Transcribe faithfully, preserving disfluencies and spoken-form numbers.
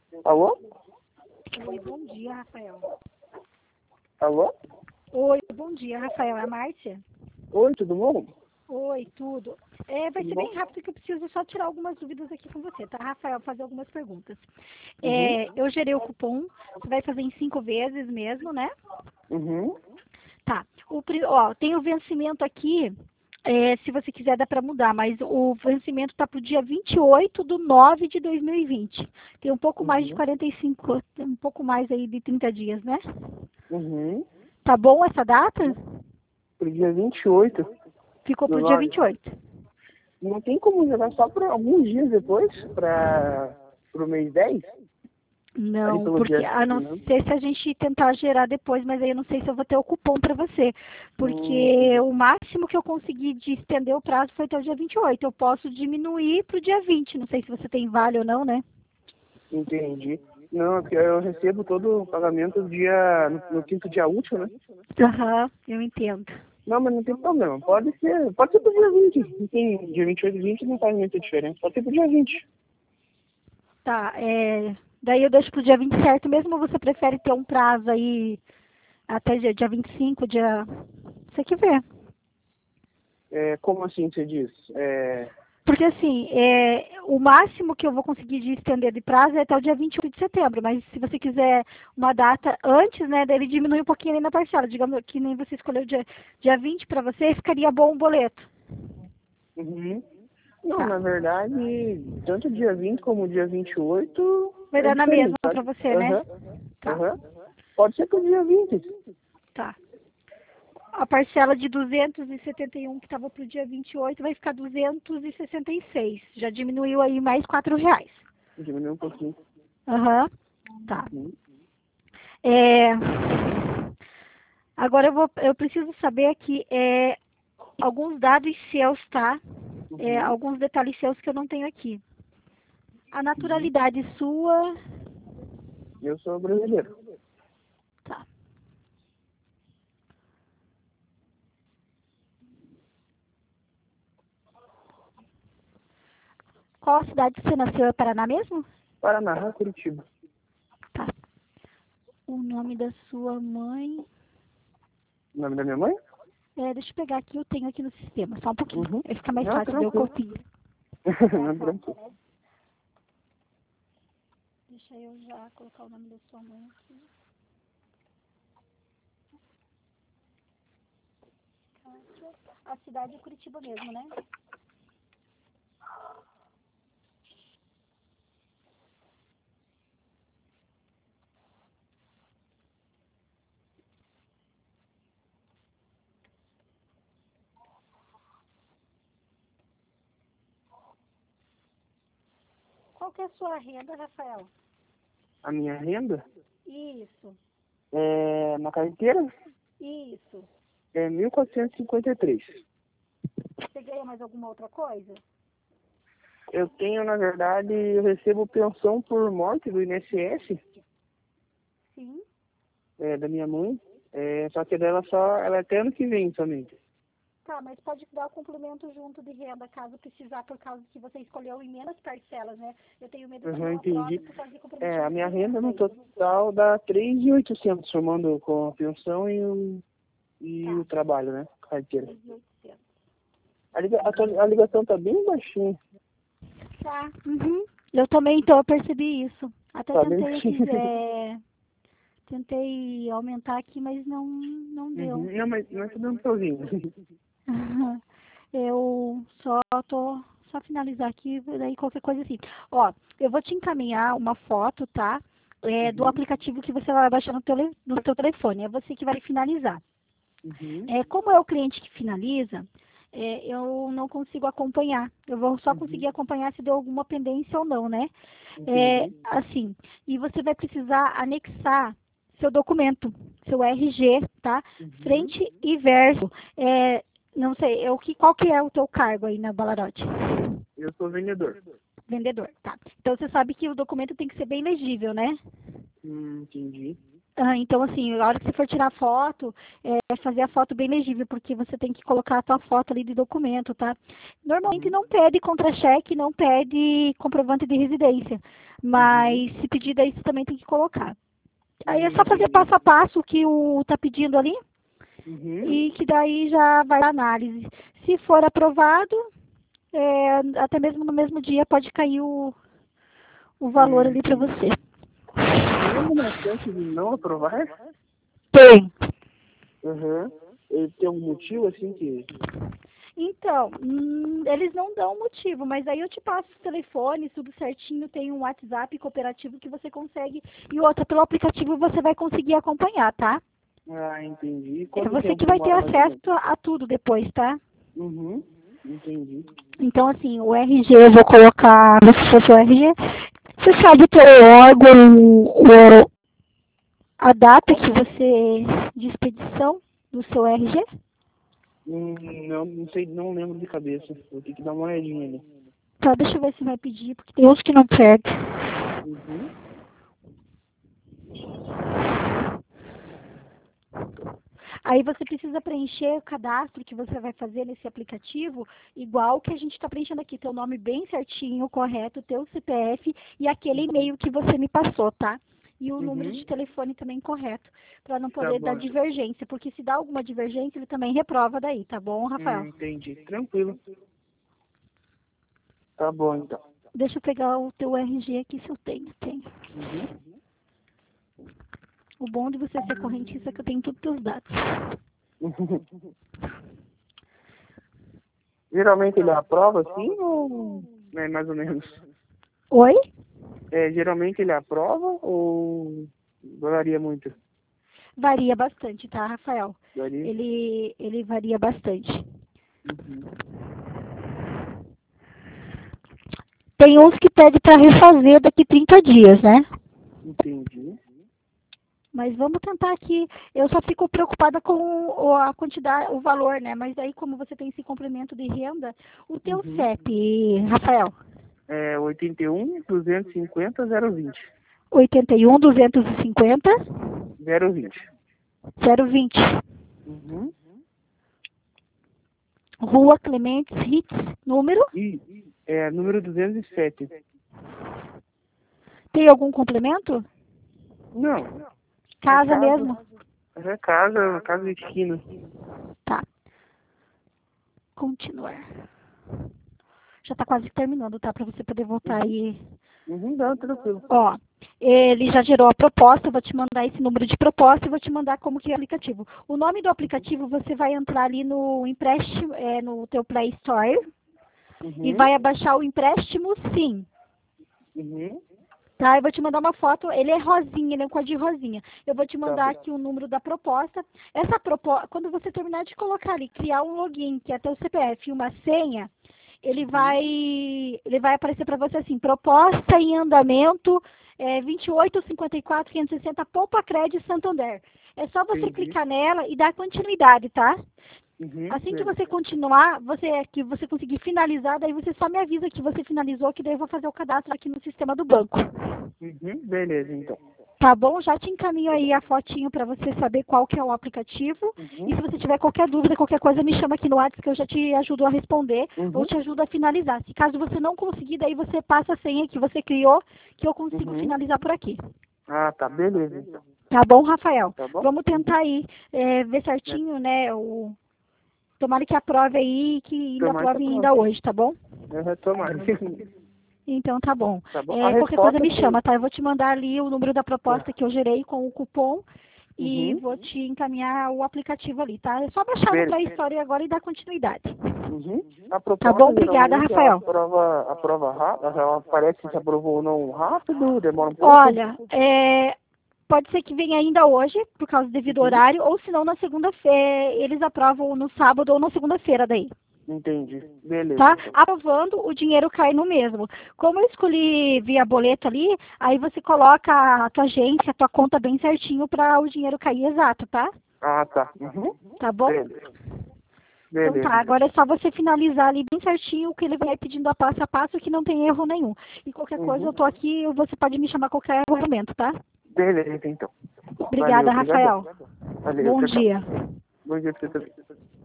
Alô? Oi, bom dia, Rafael. Alô? Oi, bom dia, Rafael. É a Márcia? Oi, tudo bom? Oi, tudo. É, vai Tudo ser bom? bem rápido que eu preciso só tirar algumas dúvidas aqui com você, tá, Rafael? Fazer algumas perguntas. Uhum. É, eu gerei o cupom, você vai fazer em cinco vezes mesmo, né? Uhum. Tá. O, pri- ó, tem o vencimento aqui, é, se você quiser dá para mudar, mas o vencimento tá pro dia vinte e oito de nove de dois mil e vinte. Tem um pouco mais de Uhum. quarenta e cinco, tem um pouco mais aí de trinta dias, né? Uhum. Tá bom essa data? Pro dia vinte e oito Ficou do pro dia nove. vinte e oito. Não tem como jogar só por alguns dias depois, para pro mês dez? Ali Não, pelo porque dia a não não. ser se a gente tentar gerar depois, mas aí eu não sei se eu vou ter o cupom para você. Hum, Porque entendi. o máximo que eu consegui de estender o prazo foi até o dia vinte e oito. Eu posso diminuir para o dia vinte. Não sei se você tem vale ou não, né? Entendi. Não, é porque eu recebo todo o pagamento dia, no, no quinto dia útil, né? Aham, eu entendo. Não, mas não tem problema. Pode ser, pode ser pro dia vinte. Não tem, dia vinte e oito e vinte não faz muita diferença. Pode ser pro dia vinte. Tá, é, daí eu deixo pro dia vinte certo mesmo, ou você prefere ter um prazo aí até dia, dia vinte e cinco, dia... Você que vê. É, como assim você diz? É, Porque assim, é, o máximo que eu vou conseguir de estender de prazo é até o dia vinte e oito de setembro, mas se você quiser uma data antes, né, daí ele diminui um pouquinho ali na parcela. Digamos que nem você escolheu dia, dia vinte para você, ficaria bom o boleto. uhum. Não, Tá. na verdade, tanto dia vinte como dia vinte e oito Vai é dar na mesma diferente, sabe? para você, né? Aham, Tá, aham. Pode ser pro dia vinte. tá. A parcela de duzentos e setenta e um que estava para o dia vinte e oito vai ficar duzentos e sessenta e seis. Já diminuiu aí mais quatro reais. Diminuiu um pouquinho. Aham, tá. Uhum. É, agora eu, vou, eu preciso saber aqui é, alguns dados seus, tá? É, Uhum. alguns detalhes seus que eu não tenho aqui. A Uhum. naturalidade sua. Eu sou brasileiro. Tá. Qual a cidade que você nasceu? É Paraná mesmo? Paraná, Curitiba. Tá. O nome da sua mãe. O nome da minha mãe? É, deixa eu pegar aqui, eu tenho aqui no sistema, só um pouquinho. Uhum. Aí fica mais Não, fácil, daí eu tranquilo. copio. Não, tranquilo. Deixa eu já colocar o nome da sua mãe aqui. A cidade é Curitiba mesmo, né? Qual que é a sua renda, Rafael? A minha renda Isso, é, na carteira isso. é mil quatrocentos e cinquenta e três. Você ganha mais alguma outra coisa? Eu tenho, na verdade, eu recebo pensão por morte do I N S S, Sim. é, da minha mãe. É, só que dela só, ela é até ano que vem somente. Tá, mas pode dar o complemento junto de renda, caso precisar, por causa que você escolheu em menos parcelas, né? Eu tenho medo que Uhum, não aprove entendi. por causa de É, a comprometimento minha de renda renda no daí. total dá três mil e oitocentos, somando com a pensão e o, e Tá, o trabalho, né? Carteira. três mil e oitocentos. A, liga, a, a ligação tá bem baixinha. Tá, uhum. Eu também, então, eu percebi isso. Até Tá bem tentei aqui, baixinha. é, tentei aumentar aqui, mas não, não deu. Uhum. Não, mas nós estamos sozinhos. Eu só tô, só finalizar aqui, daí qualquer coisa assim. Ó, eu vou te encaminhar uma foto, tá? É, do Uhum. aplicativo que você vai baixar no teu, le- no teu telefone. É você que vai finalizar. Uhum. É, como é o cliente que finaliza, é, eu não consigo acompanhar. Eu vou só Uhum. conseguir acompanhar se deu alguma pendência ou não, né? É, Entendi. assim, e você vai precisar anexar seu documento, seu R G, tá? Uhum. Frente e verso. É, não sei, eu, que, qual que é o teu cargo aí na Balarote? Eu sou vendedor. Vendedor, tá. Então você sabe que o documento tem que ser bem legível, né? Hum, entendi. Ah, então, assim, a hora que você for tirar foto, é fazer a foto bem legível, porque você tem que colocar a tua foto ali de documento, tá? Normalmente Uhum. não pede contra-cheque, não pede comprovante de residência, Uhum. mas se pedir daí você também tem que colocar. Aí é Uhum, só fazer entendi. passo a passo o que o tá pedindo ali Uhum. e que daí já vai a análise. Se for aprovado, é, até mesmo no mesmo dia pode cair o, o valor Hum, ali para entendi. você. Tem alguma chance de não aprovar? Tem. Uhum. E tem algum motivo assim que. Então, hum, eles não dão motivo, mas aí eu te passo o telefone, tudo certinho, tem um WhatsApp cooperativo que você consegue, e outra, pelo aplicativo você vai conseguir acompanhar, tá? Ah, entendi. É Quanto você tempo que vai ter demora mais ou menos? acesso a, a tudo depois, tá? Uhum. Entendi. Então, assim, o R G, eu vou colocar, se fosse o R G, você sabe o teu órgão, o, a data que você, de expedição do seu R G? Hum, não, não sei, não lembro de cabeça. Vou ter que dar uma olhadinha ali. Tá, deixa eu ver se vai pedir, porque tem uns que não pede. Uhum. Aí você precisa preencher o cadastro que você vai fazer nesse aplicativo, igual que a gente está preenchendo aqui, teu nome bem certinho, correto, teu C P F e aquele e-mail que você me passou, tá? E o número de Uhum. telefone também correto, para não Tá poder dar bom. divergência, porque se dá alguma divergência, ele também reprova daí, tá bom, Hum, Rafael? entendi. Tranquilo. Tá bom então. Deixa eu pegar o teu R G aqui se eu tenho. Tenho. Uhum. O bom de você ser correntista é que eu tenho todos os teus dados. Geralmente ele aprova assim ou é mais ou menos? Oi? É, geralmente ele aprova ou varia muito? Varia bastante, tá, Rafael? Varia? Ele, ele varia bastante. Uhum. Tem uns que pede para refazer daqui trinta dias, né? Entendi. Mas vamos tentar aqui. Eu só fico preocupada com o- a quantidade, o valor, né? Mas aí, como você tem esse complemento de renda, o teu Uhum. C E P, Rafael, É oitenta e um, duzentos e cinquenta, zero vinte. oitenta e um, duzentos e cinquenta, Zero vinte. zero vinte. Uhum. Rua Clementes Hits, número. E é número duzentos e sete. Tem algum complemento? Não, é Casa casa. mesmo? É casa, casa de esquina. Tá. Continuar. Já tá quase terminando, tá? Para você poder voltar Uhum. aí. Uhum, não, tranquilo. Ó, ele já gerou a proposta, eu vou te mandar esse número de proposta e vou te mandar como que é o aplicativo. O nome do aplicativo, você vai entrar ali no empréstimo, é, no teu Play Store e Uhum. vai abaixar o empréstimo sim. Uhum. Tá, eu vou te mandar uma foto, ele é rosinha, ele é um cor de rosinha. Eu vou te Tá mandar bom. aqui o número da proposta. Essa proposta, quando você terminar de colocar ali, criar um login, que é teu C P F e uma senha, ele Uhum. vai, ele vai aparecer para você assim, proposta em andamento, é, vinte e oito, cinquenta e quatro, quinhentos e sessenta, Poupa Crédito Santander. É só você Entendi. clicar nela e dar continuidade, tá? Uhum. Assim que Beleza. você continuar, você, que você conseguir finalizar, daí você só me avisa que você finalizou, que daí eu vou fazer o cadastro aqui no sistema do banco. Uhum. Beleza, então. Tá bom? Já te encaminho aí a fotinho para você saber qual que é o aplicativo. E Uhum. se você tiver qualquer dúvida, qualquer coisa, me chama aqui no WhatsApp que eu já te ajudo a responder ou Uhum. te ajudo a finalizar. Se caso você não conseguir, daí você passa a senha que você criou, que eu consigo Uhum. finalizar por aqui. Ah, tá. Beleza, então. Tá bom, Rafael? Tá bom? Vamos Uhum. tentar aí é, ver É, certinho, né? O... Tomara que aprove aí e que ainda tomara que aprove aprove. ainda hoje, tá bom? É, tomara. Então tá bom. Tá bom? A É, qualquer coisa resposta me foi. chama, tá? Eu vou te mandar ali o número da proposta Tá. que eu gerei com o cupom e Uhum. vou te encaminhar o aplicativo ali, tá? É só baixar no Play Beleza. Store agora e dar continuidade. Uhum. A Tá bom? proposta Obrigada, geralmente ela Rafael. aprova, aprova rápido, ela aparece se aprovou ou não rápido, demora um pouco. Olha, é, pode ser que venha ainda hoje, por causa do devido Uhum. horário, ou se não na segunda-feira, eles aprovam no sábado ou na segunda-feira daí. Entendi. Beleza, Tá? então. Aprovando, o dinheiro cai no mesmo. Como eu escolhi via boleto ali, aí você coloca a tua agência, a tua conta bem certinho para o dinheiro cair exato, tá? Ah, tá. Uhum. Tá bom? Beleza. Então Beleza, tá, então. agora é só você finalizar ali bem certinho o que ele vai pedindo a passo a passo, que não tem erro nenhum. E qualquer coisa Uhum. eu tô aqui, você pode me chamar a qualquer momento, tá? Beleza, então. Obrigada, Valeu, Rafael. obrigado. Valeu, Bom tchau, tchau. dia. Bom dia pra você também.